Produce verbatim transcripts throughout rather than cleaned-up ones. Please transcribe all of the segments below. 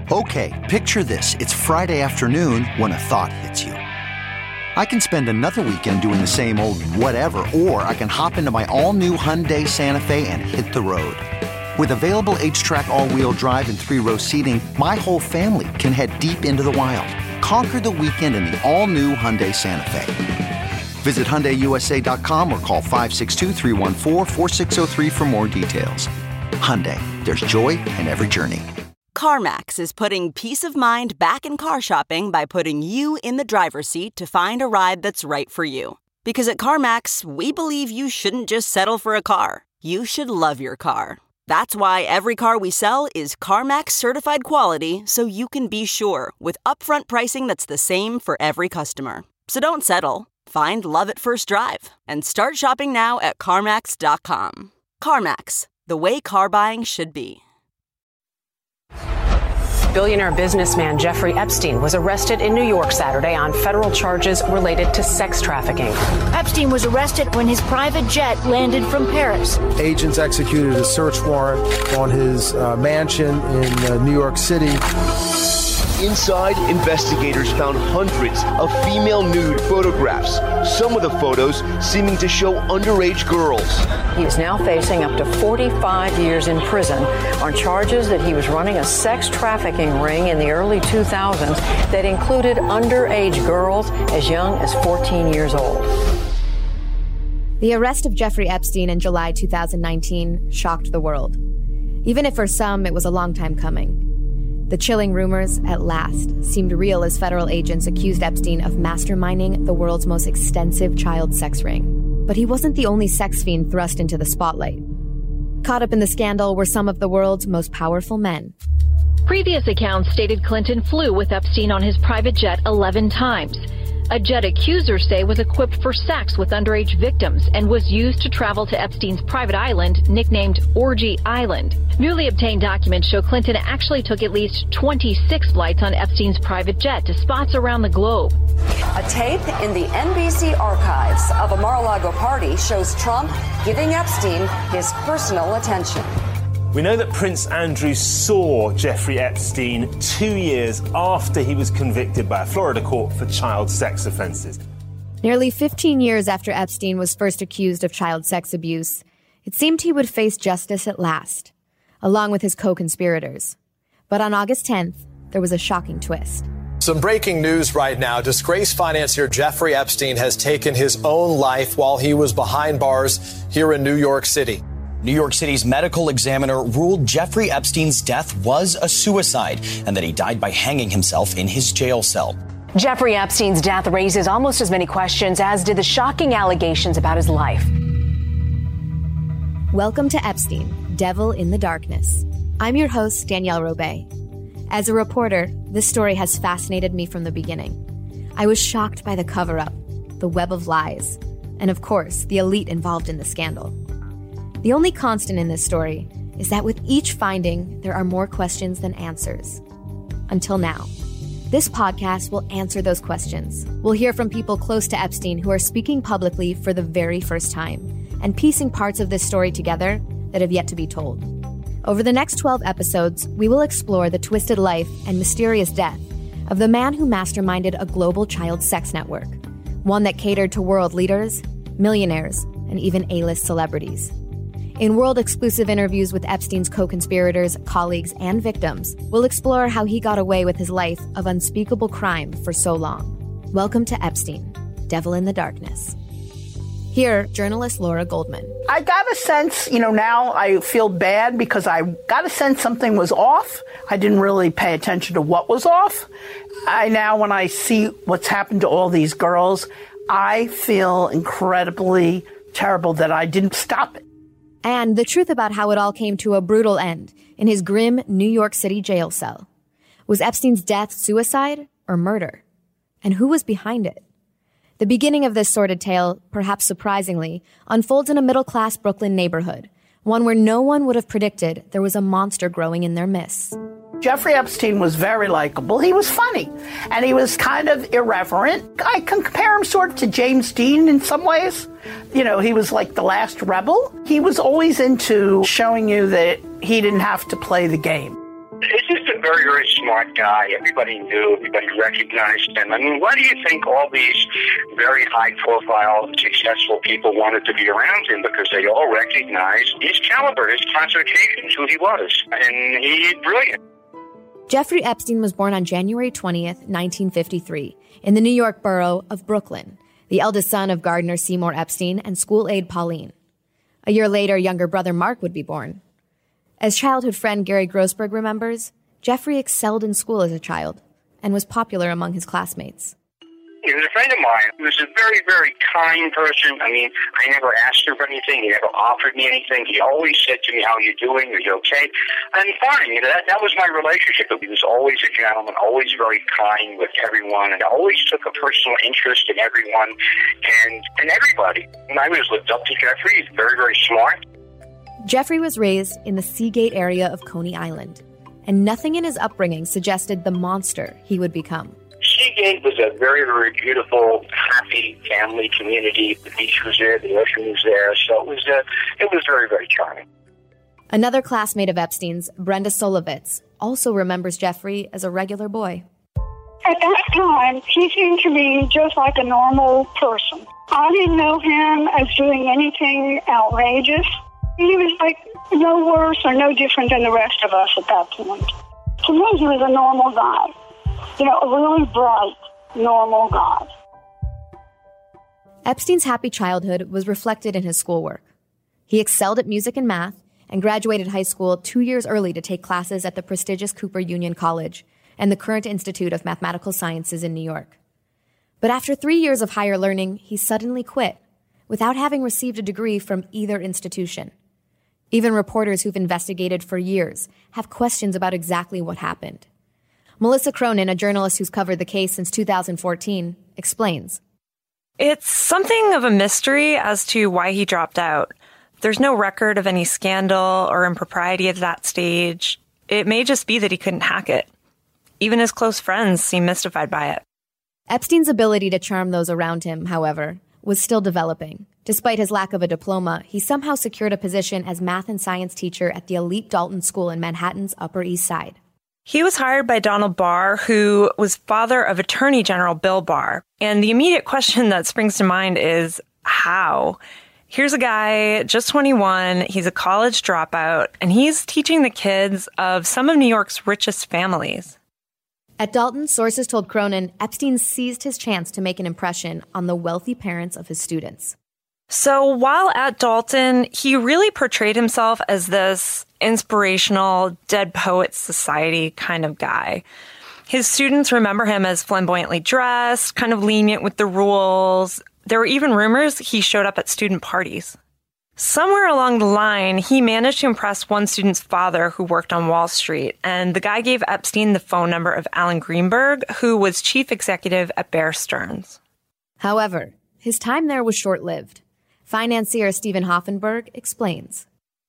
Okay, picture this. It's Friday afternoon when a thought hits you. I can spend another weekend doing the same old whatever, or I can hop into my all-new Hyundai Santa Fe and hit the road. With available H-Track all-wheel drive and three-row seating, my whole family can head deep into the wild. Conquer the weekend in the all-new Hyundai Santa Fe. Visit Hyundai U S A dot com or call five six two, three one four, four six zero three for more details. Hyundai, there's joy in every journey. CarMax is putting peace of mind back in car shopping by putting you in the driver's seat to find a ride that's right for you. Because at CarMax, we believe you shouldn't just settle for a car. You should love your car. That's why every car we sell is CarMax certified quality, so you can be sure with upfront pricing that's the same for every customer. So don't settle. Find love at first drive and start shopping now at CarMax dot com. CarMax, the way car buying should be. Billionaire businessman Jeffrey Epstein was arrested in New York Saturday on federal charges related to sex trafficking. Epstein was arrested when his private jet landed from Paris. Agents executed a search warrant on his uh, mansion in uh, New York City. Inside, investigators found hundreds of female nude photographs, some of the photos seeming to show underage girls. He is now facing up to forty-five years in prison on charges that he was running a sex trafficking ring in the early two thousands that included underage girls as young as fourteen years old. The arrest of Jeffrey Epstein in July two thousand nineteen shocked the world. Even if for some it was a long time coming. The chilling rumors, at last, seemed real as federal agents accused Epstein of masterminding the world's most extensive child sex ring. But he wasn't the only sex fiend thrust into the spotlight. Caught up in the scandal were some of the world's most powerful men. Previous accounts stated Clinton flew with Epstein on his private jet eleven times. A jet accusers say was equipped for sex with underage victims and was used to travel to Epstein's private island, nicknamed Orgy Island. Newly obtained documents show Clinton actually took at least twenty-six flights on Epstein's private jet to spots around the globe. A tape in the N B C archives of a Mar-a-Lago party shows Trump giving Epstein his personal attention. We know that Prince Andrew saw Jeffrey Epstein two years after he was convicted by a Florida court for child sex offenses. Nearly fifteen years after Epstein was first accused of child sex abuse, it seemed he would face justice at last, along with his co-conspirators. But on August tenth, there was a shocking twist. Some breaking news right now. Disgraced financier Jeffrey Epstein has taken his own life while he was behind bars here in New York City. New York City's medical examiner ruled Jeffrey Epstein's death was a suicide and that he died by hanging himself in his jail cell. Jeffrey Epstein's death raises almost as many questions as did the shocking allegations about his life. Welcome to Epstein, Devil in the Darkness. I'm your host, Danielle Robay. As a reporter, this story has fascinated me from the beginning. I was shocked by the cover-up, the web of lies, and of course, the elite involved in the scandal. The only constant in this story is that with each finding, there are more questions than answers. Until now. This podcast will answer those questions. We'll hear from people close to Epstein who are speaking publicly for the very first time and piecing parts of this story together that have yet to be told. Over the next twelve episodes, we will explore the twisted life and mysterious death of the man who masterminded a global child sex network, one that catered to world leaders, millionaires, and even A-list celebrities. In world-exclusive interviews with Epstein's co-conspirators, colleagues, and victims, we'll explore how he got away with his life of unspeakable crime for so long. Welcome to Epstein, Devil in the Darkness. Here, journalist Laura Goldman. I got a sense, you know, now I feel bad because I got a sense something was off. I didn't really pay attention to what was off. I now, when I see what's happened to all these girls, I feel incredibly terrible that I didn't stop it. And the truth about how it all came to a brutal end in his grim New York City jail cell. Was Epstein's death suicide or murder? And who was behind it? The beginning of this sordid tale, perhaps surprisingly, unfolds in a middle-class Brooklyn neighborhood, one where no one would have predicted there was a monster growing in their midst. Jeffrey Epstein was very likable. He was funny, and he was kind of irreverent. I can compare him sort of to James Dean in some ways. You know, he was like the last rebel. He was always into showing you that he didn't have to play the game. It's just a a very, very smart guy. Everybody knew, everybody recognized him. I mean, why do you think all these very high-profile, successful people wanted to be around him? Because they all recognized his caliber, his classifications, who he was. And he's brilliant. Jeffrey Epstein was born on January twentieth, nineteen fifty-three, in the New York borough of Brooklyn, the eldest son of gardener Seymour Epstein and school aide Pauline. A year later, younger brother Mark would be born. As childhood friend Gary Grossberg remembers, Jeffrey excelled in school as a child and was popular among his classmates. He was a friend of mine. He was a very, very kind person. I mean, I never asked him for anything. He never offered me anything. He always said to me, how are you doing? Are you okay? And fine. You know, that, that was my relationship. He was always a gentleman, always very kind with everyone, and always took a personal interest in everyone and, and everybody. And I always looked up to Jeffrey. He's very, very smart. Jeffrey was raised in the Seagate area of Coney Island, and nothing in his upbringing suggested the monster he would become. Seagate was a very, very beautiful, happy family community. The beach was there, the ocean was there, so it was uh, it was very, very charming. Another classmate of Epstein's, Brenda Solovitz, also remembers Jeffrey as a regular boy. At that time, he seemed to me just like a normal person. I didn't know him as doing anything outrageous. He was like no worse or no different than the rest of us at that point. To me, he was a normal guy. You know, a really bright, normal guy. Epstein's happy childhood was reflected in his schoolwork. He excelled at music and math and graduated high school two years early to take classes at the prestigious Cooper Union College and the Current Institute of Mathematical Sciences in New York. But after three years of higher learning, he suddenly quit without having received a degree from either institution. Even reporters who've investigated for years have questions about exactly what happened. Melissa Cronin, a journalist who's covered the case since two thousand fourteen, explains. It's something of a mystery as to why he dropped out. There's no record of any scandal or impropriety at that stage. It may just be that he couldn't hack it. Even his close friends seem mystified by it. Epstein's ability to charm those around him, however, was still developing. Despite his lack of a diploma, he somehow secured a position as math and science teacher at the elite Dalton School in Manhattan's Upper East Side. He was hired by Donald Barr, who was father of Attorney General Bill Barr. And the immediate question that springs to mind is, how? Here's a guy, just twenty-one, he's a college dropout, and he's teaching the kids of some of New York's richest families. At Dalton, sources told Cronin Epstein seized his chance to make an impression on the wealthy parents of his students. So while at Dalton, he really portrayed himself as this inspirational, Dead Poets Society kind of guy. His students remember him as flamboyantly dressed, kind of lenient with the rules. There were even rumors he showed up at student parties. Somewhere along the line, he managed to impress one student's father who worked on Wall Street, and the guy gave Epstein the phone number of Alan Greenberg, who was chief executive at Bear Stearns. However, his time there was short-lived. Financier Stephen Hoffenberg explains.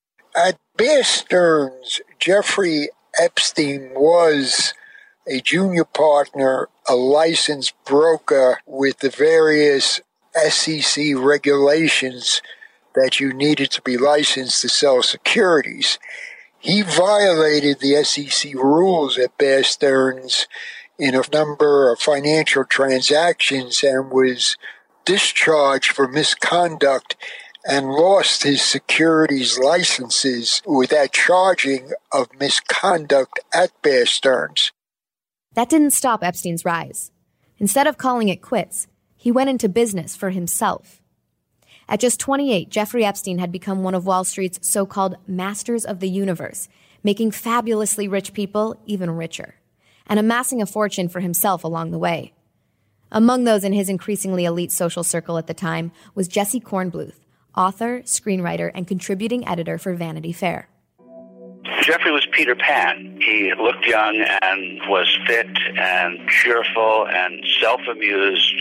At Bear Stearns, Jeffrey Epstein was a junior partner, a licensed broker with the various S E C regulations that you needed to be licensed to sell securities. He violated the S E C rules at Bear Stearns in a number of financial transactions and was discharged for misconduct and lost his securities licenses without charging of misconduct at Bear Stearns. That didn't stop Epstein's rise. Instead of calling it quits, he went into business for himself. At just twenty-eight, Jeffrey Epstein had become one of Wall Street's so-called masters of the universe, making fabulously rich people even richer, and amassing a fortune for himself along the way. Among those in his increasingly elite social circle at the time was Jesse Kornbluth, author, screenwriter, and contributing editor for Vanity Fair. Jeffrey was Peter Pan. He looked young and was fit and cheerful and self-amused.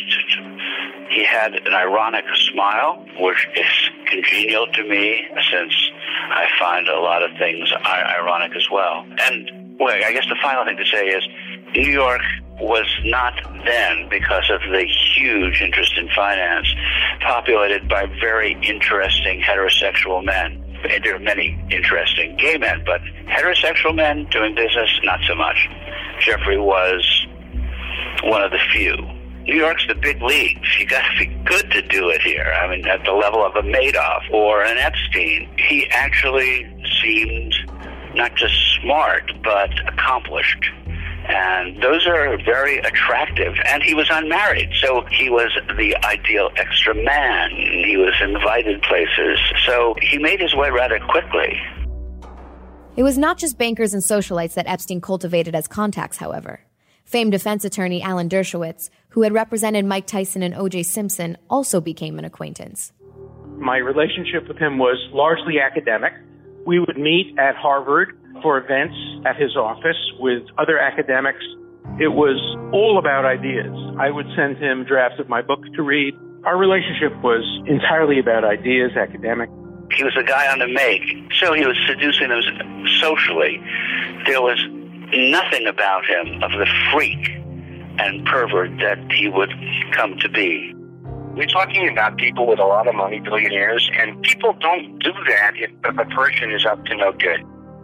He had an ironic smile, which is congenial to me since I find a lot of things ironic as well. And well, I guess the final thing to say is New York was not then, because of the huge interest in finance, populated by very interesting heterosexual men. And there are many interesting gay men, but heterosexual men doing business, not so much. Jeffrey was one of the few. New York's the big leagues. You got to be good to do it here. I mean, at the level of a Madoff or an Epstein, he actually seemed not just smart, but accomplished. And those are very attractive. And he was unmarried, so he was the ideal extra man. He was invited places. So he made his way rather quickly. It was not just bankers and socialites that Epstein cultivated as contacts, however. Famed defense attorney Alan Dershowitz, who had represented Mike Tyson and O J Simpson, also became an acquaintance. My relationship with him was largely academic. We would meet at Harvard for events at his office with other academics. It was all about ideas. I would send him drafts of my book to read. Our relationship was entirely about ideas, academic. He was a guy on the make, so he was seducing them socially. There was nothing about him of the freak and pervert that he would come to be. We're talking about people with a lot of money, billionaires, and people don't do that if the person is up to no good.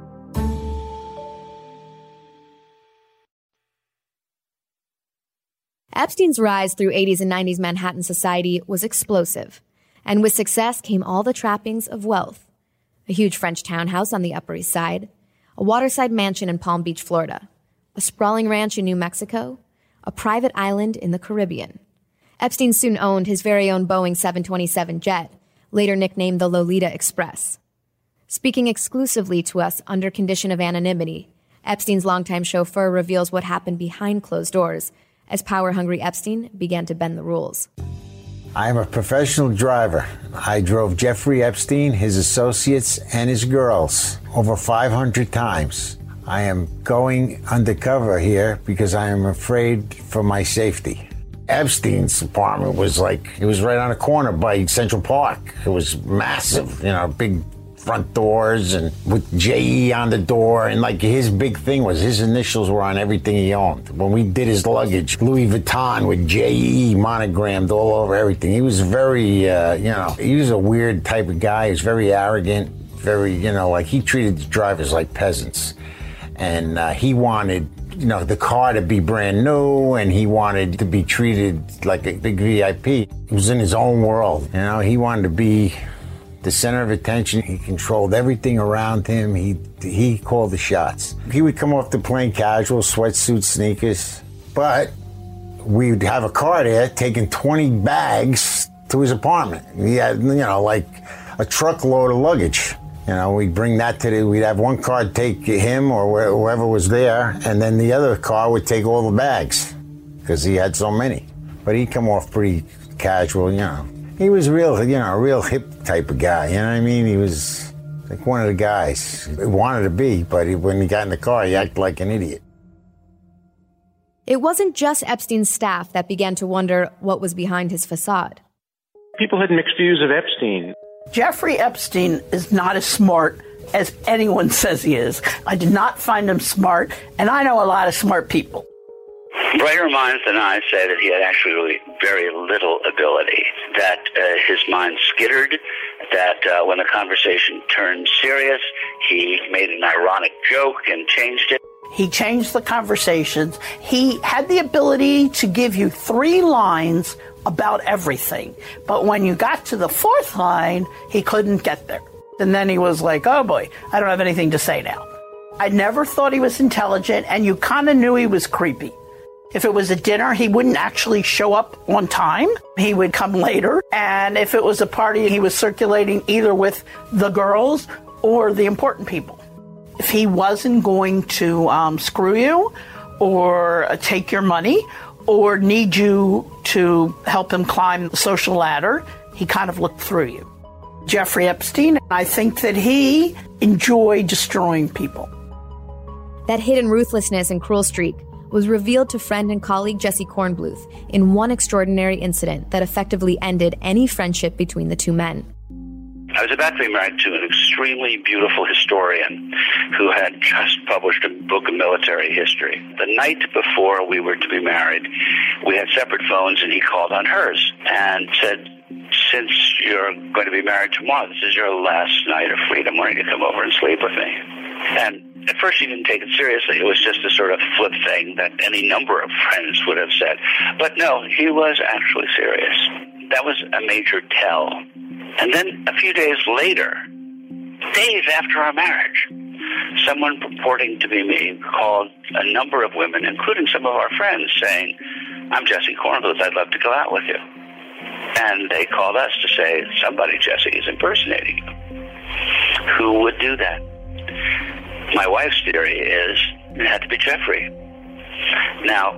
Epstein's rise through eighties and nineties Manhattan society was explosive, and with success came all the trappings of wealth. A huge French townhouse on the Upper East Side, a waterside mansion in Palm Beach, Florida, a sprawling ranch in New Mexico, a private island in the Caribbean. Epstein soon owned his very own Boeing seven twenty-seven jet, later nicknamed the Lolita Express. Speaking exclusively to us under condition of anonymity, Epstein's longtime chauffeur reveals what happened behind closed doors as power-hungry Epstein began to bend the rules. I'm a professional driver. I drove Jeffrey Epstein, his associates, and his girls over five hundred times. I am going undercover here because I am afraid for my safety. Epstein's apartment was like, it was right on a corner by Central Park. It was massive, you know, big front doors and with J E on the door. And like his big thing was his initials were on everything he owned. When we did his luggage, Louis Vuitton with J E monogrammed all over everything. He was very, uh, you know, he was a weird type of guy. He was very arrogant, very, you know, like he treated the drivers like peasants. And uh, he wanted, you know, the car to be brand new, and he wanted to be treated like a big V I P. He was in his own world, you know. He wanted to be the center of attention. He controlled everything around him. He he called the shots. He would come off the plane casual, sweatsuit, sneakers, but we'd have a car there taking twenty bags to his apartment. He had, you know, like a truckload of luggage. You know, we'd bring that to the, we'd have one car take him or whoever was there, and then the other car would take all the bags because he had so many. But he'd come off pretty casual, you know. He was real, you know, a real hip type of guy, you know what I mean? He was like one of the guys he wanted to be, but he, when he got in the car, he acted like an idiot. It wasn't just Epstein's staff that began to wonder what was behind his facade. People had mixed views of Epstein. Jeffrey Epstein is not as smart as anyone says he is. I did not find him smart, and I know a lot of smart people. Brighter minds than I say that he had actually really very little ability, that uh, his mind skittered, that uh, when the conversation turned serious, he made an ironic joke and changed it. He changed the conversations. He had the ability to give you three lines about everything. But when you got to the fourth line, he couldn't get there. And then he was like, oh boy, I don't have anything to say now. I never thought he was intelligent, and you kind of knew he was creepy. If it was a dinner, he wouldn't actually show up on time. He would come later. And if it was a party, he was circulating either with the girls or the important people. If he wasn't going to um, screw you or uh, take your money or need you to help him climb the social ladder, he kind of looked through you. Jeffrey Epstein, I think that he enjoyed destroying people. That hidden ruthlessness and cruel streak was revealed to friend and colleague Jesse Kornbluth in one extraordinary incident that effectively ended any friendship between the two men. I was about to be married to an extremely beautiful historian who had just published a book of military history. The night before we were to be married, we had separate phones, and he called on hers and said, since you're going to be married tomorrow, this is your last night of freedom. Why don't you come over and sleep with me? And at first he didn't take it seriously. It was just a sort of flip thing that any number of friends would have said. But no, he was actually serious. That was a major tell. And then a few days later, days after our marriage, someone purporting to be me called a number of women, including some of our friends, saying, I'm Jesse Kornbluth, I'd love to go out with you. And they called us to say, somebody, Jesse, is impersonating you. Who would do that? My wife's theory is it had to be Jeffrey. Now,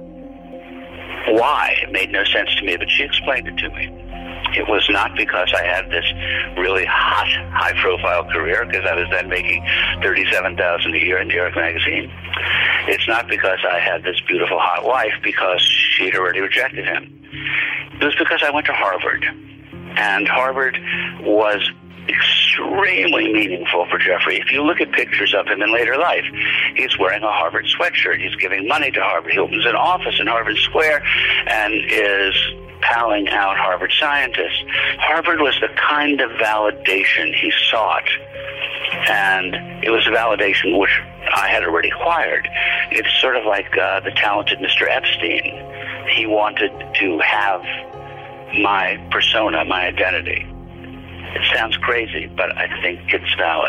why? It made no sense to me, but she explained it to me. It was not because I had this really hot, high-profile career, because I was then making thirty-seven thousand dollars a year in New York Magazine. It's not because I had this beautiful, hot wife, because she'd already rejected him. It was because I went to Harvard, and Harvard was extremely meaningful for Jeffrey. If you look at pictures of him in later life, he's wearing a Harvard sweatshirt. He's giving money to Harvard. He opens an office in Harvard Square and is palling out Harvard scientists. Harvard was the kind of validation he sought, and it was a validation which I had already acquired. It's sort of like uh, the talented Mister Epstein. He wanted to have my persona, my identity. It sounds crazy, but I think it's valid.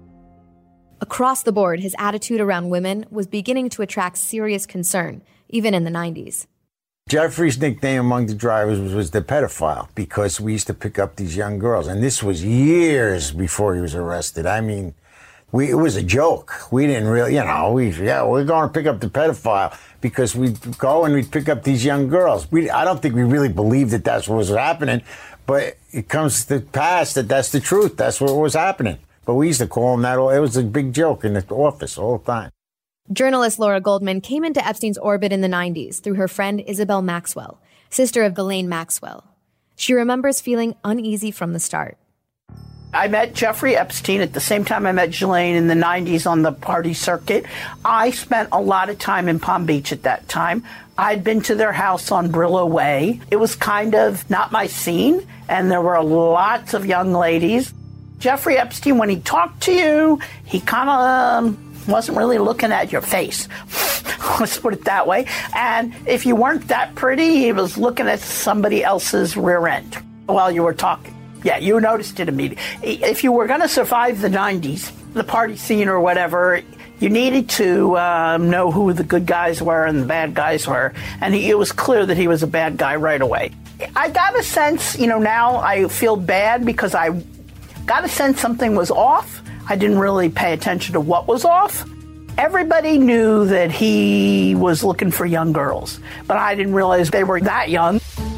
Across the board, his attitude around women was beginning to attract serious concern, even in the nineties. Jeffrey's nickname among the drivers was, was the pedophile, because we used to pick up these young girls. And this was years before he was arrested. I mean, we, it was a joke. We didn't really, you know, we, yeah, we're going to pick up the pedophile because we'd go and we'd pick up these young girls. We, I don't think we really believed that that's what was happening, but it comes to pass that that's the truth. That's what was happening. But we used to call him that. It was a big joke in the office all the time. Journalist Laura Goldman came into Epstein's orbit in the nineties through her friend Isabel Maxwell, sister of Ghislaine Maxwell. She remembers feeling uneasy from the start. I met Jeffrey Epstein at the same time I met Ghislaine in the nineties on the party circuit. I spent a lot of time in Palm Beach at that time. I'd been to their house on Brillo Way. It was kind of not my scene, and there were lots of young ladies. Jeffrey Epstein, when he talked to you, he kind of um, wasn't really looking at your face. Let's put it that way. And if you weren't that pretty, he was looking at somebody else's rear end while you were talking. Yeah, you noticed it immediately. If you were going to survive the nineties, the party scene or whatever, you needed to um, know who the good guys were and the bad guys were. And he, it was clear that he was a bad guy right away. I got a sense, you know, now I feel bad because I got a sense something was off. I didn't really pay attention to what was off. Everybody knew that he was looking for young girls, but I didn't realize they were that young.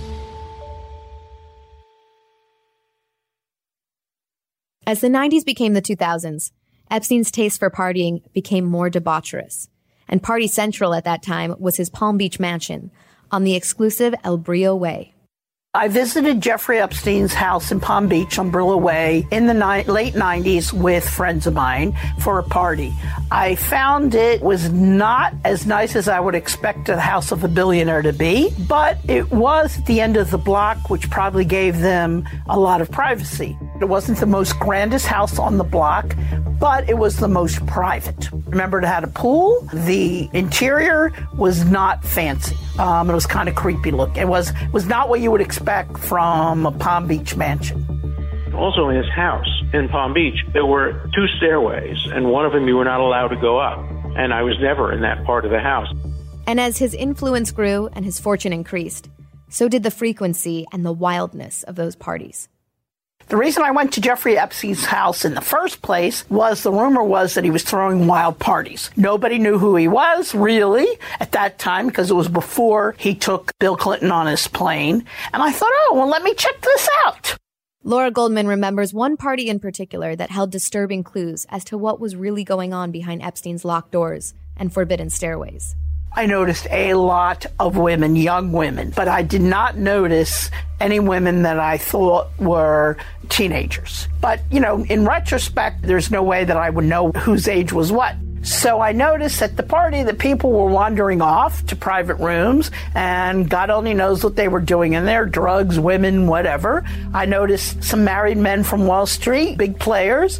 As the nineties became the two thousands, Epstein's taste for partying became more debaucherous. And Party Central at that time was his Palm Beach mansion on the exclusive El Brillo Way. I visited Jeffrey Epstein's house in Palm Beach on Brillo Way in the ni- late nineties with friends of mine for a party. I found it was not as nice as I would expect a house of a billionaire to be, but it was at the end of the block, which probably gave them a lot of privacy. It wasn't the most grandest house on the block, but it was the most private. Remember, it had a pool. The interior was not fancy. Um, it was kind of creepy looking. It was was not what you would expect from a Palm Beach mansion. Also in his house in Palm Beach, there were two stairways, and one of them you were not allowed to go up. And I was never in that part of the house. And as his influence grew and his fortune increased, so did the frequency and the wildness of those parties. The reason I went to Jeffrey Epstein's house in the first place was the rumor was that he was throwing wild parties. Nobody knew who he was, really, at that time, because it was before he took Bill Clinton on his plane. And I thought, oh, well, let me check this out. Laura Goldman remembers one party in particular that held disturbing clues as to what was really going on behind Epstein's locked doors and forbidden stairways. I noticed a lot of women, young women, but I did not notice any women that I thought were teenagers. But, you know, in retrospect, there's no way that I would know whose age was what. So I noticed at the party that people were wandering off to private rooms, and God only knows what they were doing in there, drugs, women, whatever. I noticed some married men from Wall Street, big players,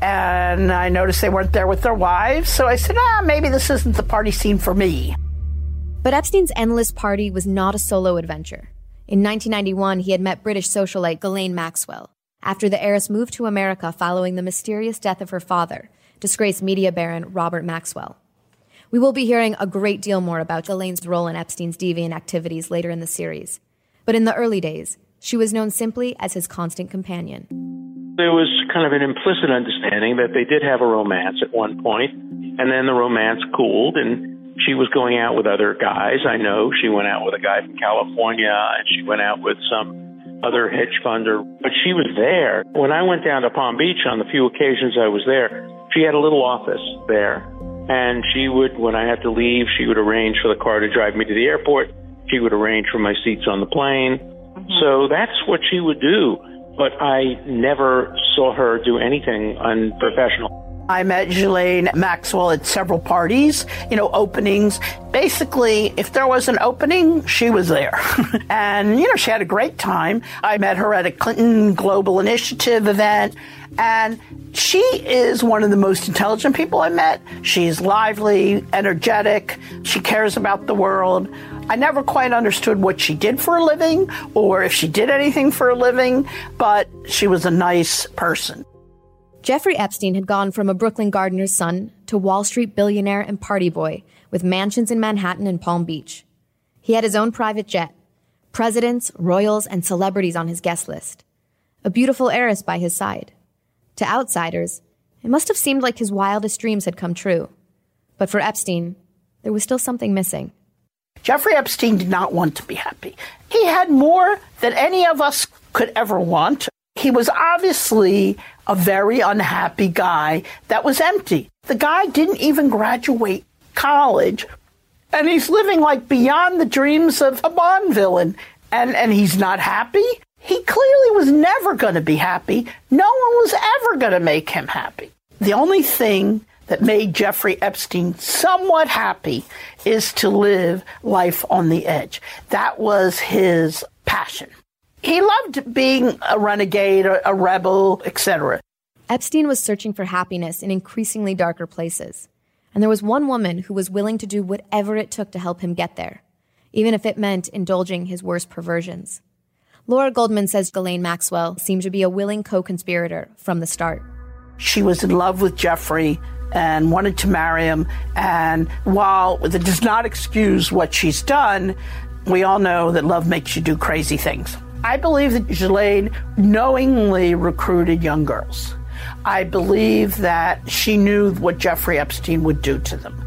and I noticed they weren't there with their wives. So I said, ah, maybe this isn't the party scene for me. But Epstein's endless party was not a solo adventure. In nineteen ninety-one, he had met British socialite Ghislaine Maxwell after the heiress moved to America following the mysterious death of her father, disgraced media baron Robert Maxwell. We will be hearing a great deal more about Ghislaine's role in Epstein's deviant activities later in the series. But in the early days, she was known simply as his constant companion. There was kind of an implicit understanding that they did have a romance at one point, and then the romance cooled, and she was going out with other guys. I know she went out with a guy from California, and she went out with some other hedge funder, but she was there. When I went down to Palm Beach on the few occasions I was there, she had a little office there, and she would, when I had to leave, she would arrange for the car to drive me to the airport. She would arrange for my seats on the plane. Mm-hmm. So that's what she would do, but I never saw her do anything unprofessional. I met Ghislaine Maxwell at several parties, you know, openings. Basically, if there was an opening, she was there. And, you know, she had a great time. I met her at a Clinton Global Initiative event, and she is one of the most intelligent people I met. She's lively, energetic. She cares about the world. I never quite understood what she did for a living or if she did anything for a living, but she was a nice person. Jeffrey Epstein had gone from a Brooklyn gardener's son to Wall Street billionaire and party boy with mansions in Manhattan and Palm Beach. He had his own private jet, presidents, royals, and celebrities on his guest list, a beautiful heiress by his side. To outsiders, it must have seemed like his wildest dreams had come true. But for Epstein, there was still something missing. Jeffrey Epstein did not want to be happy. He had more than any of us could ever want. He was obviously a very unhappy guy that was empty. The guy didn't even graduate college, and he's living like beyond the dreams of a Bond villain, and, and he's not happy? He clearly was never going to be happy. No one was ever going to make him happy. The only thing that made Jeffrey Epstein somewhat happy is to live life on the edge. That was his passion. He loved being a renegade, a rebel, et cetera. Epstein was searching for happiness in increasingly darker places. And there was one woman who was willing to do whatever it took to help him get there, even if it meant indulging his worst perversions. Laura Goldman says Ghislaine Maxwell seemed to be a willing co-conspirator from the start. She was in love with Jeffrey and wanted to marry him. And while that does not excuse what she's done, we all know that love makes you do crazy things. I believe that Ghislaine knowingly recruited young girls. I believe that she knew what Jeffrey Epstein would do to them.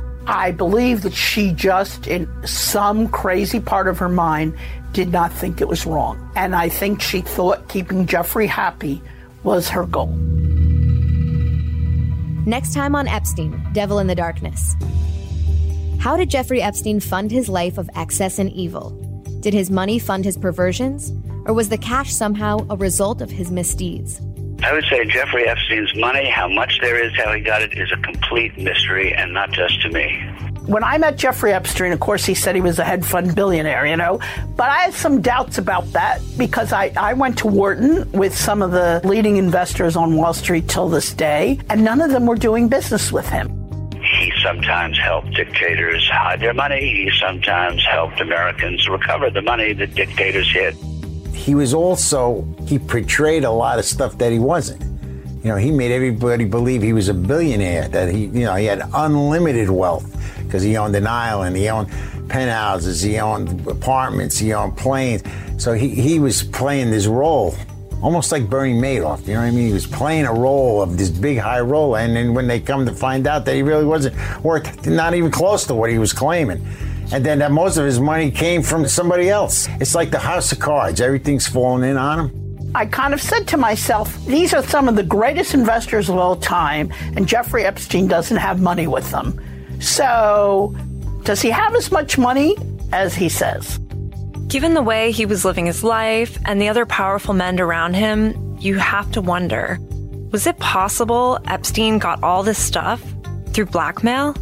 I believe that she just, in some crazy part of her mind, did not think it was wrong. And I think she thought keeping Jeffrey happy was her goal. Next time on Epstein, Devil in the Darkness. How did Jeffrey Epstein fund his life of excess and evil? Did his money fund his perversions? Or was the cash somehow a result of his misdeeds? I would say Jeffrey Epstein's money, how much there is, how he got it, is a complete mystery, and not just to me. When I met Jeffrey Epstein, of course, he said he was a hedge fund billionaire, you know, but I had some doubts about that because I, I went to Wharton with some of the leading investors on Wall Street till this day, and none of them were doing business with him. He sometimes helped dictators hide their money. He sometimes helped Americans recover the money that dictators hid. He was also, he portrayed a lot of stuff that he wasn't. You know, he made everybody believe he was a billionaire, that he, you know, he had unlimited wealth because he owned an island, he owned penthouses, he owned apartments, he owned planes. So he, he was playing this role, almost like Bernie Madoff, you know what I mean? He was playing a role of this big high roller, and then when they come to find out that he really wasn't worth not even close to what he was claiming. And then that most of his money came from somebody else. It's like the house of cards. Everything's falling in on him. I kind of said to myself, these are some of the greatest investors of all time, and Jeffrey Epstein doesn't have money with them. So, does he have as much money as he says? Given the way he was living his life and the other powerful men around him, you have to wonder, was it possible Epstein got all this stuff through blackmail?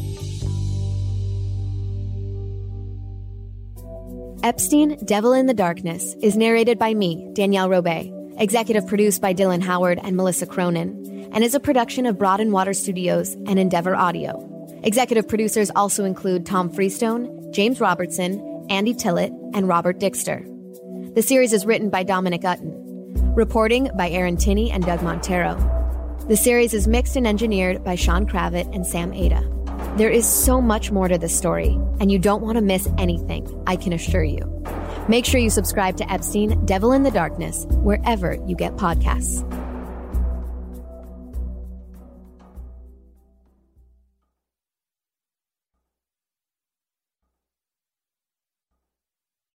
Epstein, Devil in the Darkness is narrated by me, Danielle Robay, executive produced by Dylan Howard and Melissa Cronin, and is a production of Broad and Water Studios and Endeavor Audio. Executive producers also include Tom Freestone, James Robertson, Andy Tillett, and Robert Dixter. The series is written by Dominic Utton. Reporting by Aaron Tinney and Doug Montero. The series is mixed and engineered by Sean Kravitz and Sam Ada. There is so much more to this story, and you don't want to miss anything, I can assure you. Make sure you subscribe to Epstein, Devil in the Darkness, wherever you get podcasts.